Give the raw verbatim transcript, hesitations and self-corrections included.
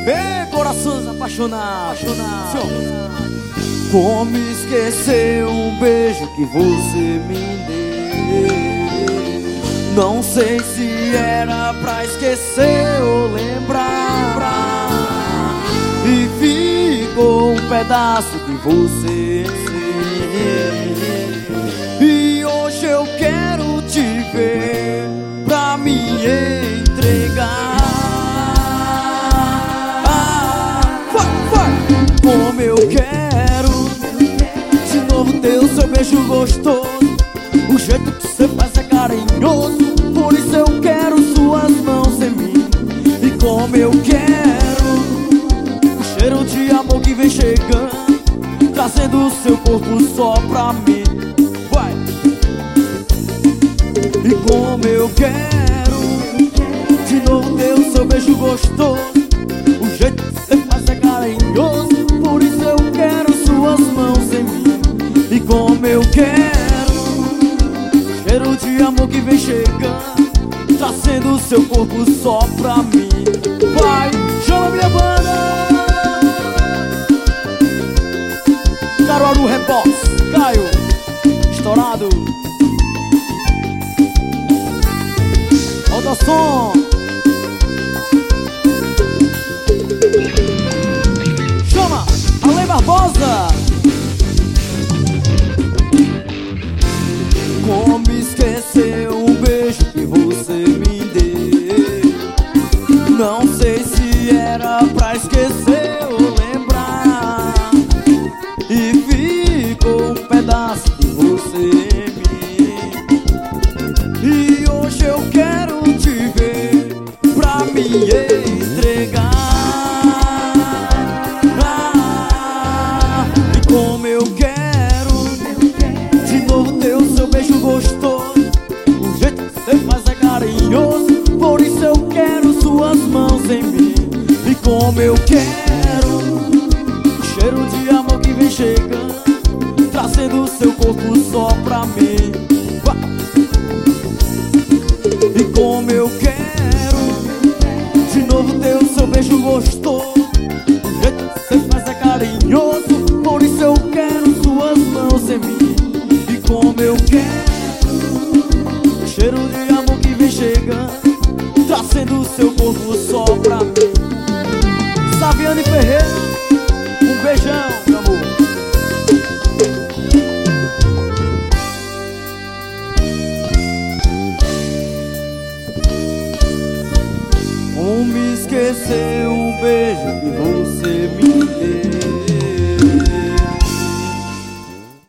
Ei, corações apaixonados, apaixonados. Como esquecer um beijo que você me deu? Não sei se era pra esquecer ou lembrar. E ficou um pedaço de você. E hoje eu quero te ver pra me entregar. Como eu quero de novo ter o seu beijo gostoso. O jeito que você faz é carinhoso. Por isso eu quero suas mãos em mim. E como eu quero o cheiro de amor que vem chegando, trazendo o seu corpo só pra mim. Vai! E como eu quero de novo ter o seu beijo gostoso. O jeito que você faz é carinhoso. Por isso eu quero suas mãos em mim. E como eu quero o cheiro de amor que vem chegando, trazendo o seu corpo só pra mim. Vai, chama minha banda! Caruaru Rebox, Caio, estourado. Alta som. Chama, Ale Barbosa. Como esquecer um beijo que você me deu? Não sei se era pra esquecer ou lembrar. E ficou um pedaço de você em mim. E hoje eu quero te ver pra me entregar. Ah, e como eu quero de novo ter o seu beijo gostoso. O jeito que você faz é carinhoso. Por isso eu quero suas mãos em mim. E como eu quero o cheiro de amor que vem chegando, trazendo o seu corpo só pra mim. E como eu quero de novo ter o seu beijo gostoso. O jeito que você faz é carinhoso. Por isso eu quero suas mãos em mim. E como eu quero o cheiro de amor que vem chegando, trazendo o seu corpo só pra mim. Saviane Ferreira, um beijão, meu amor. Como esquecer um beijo que você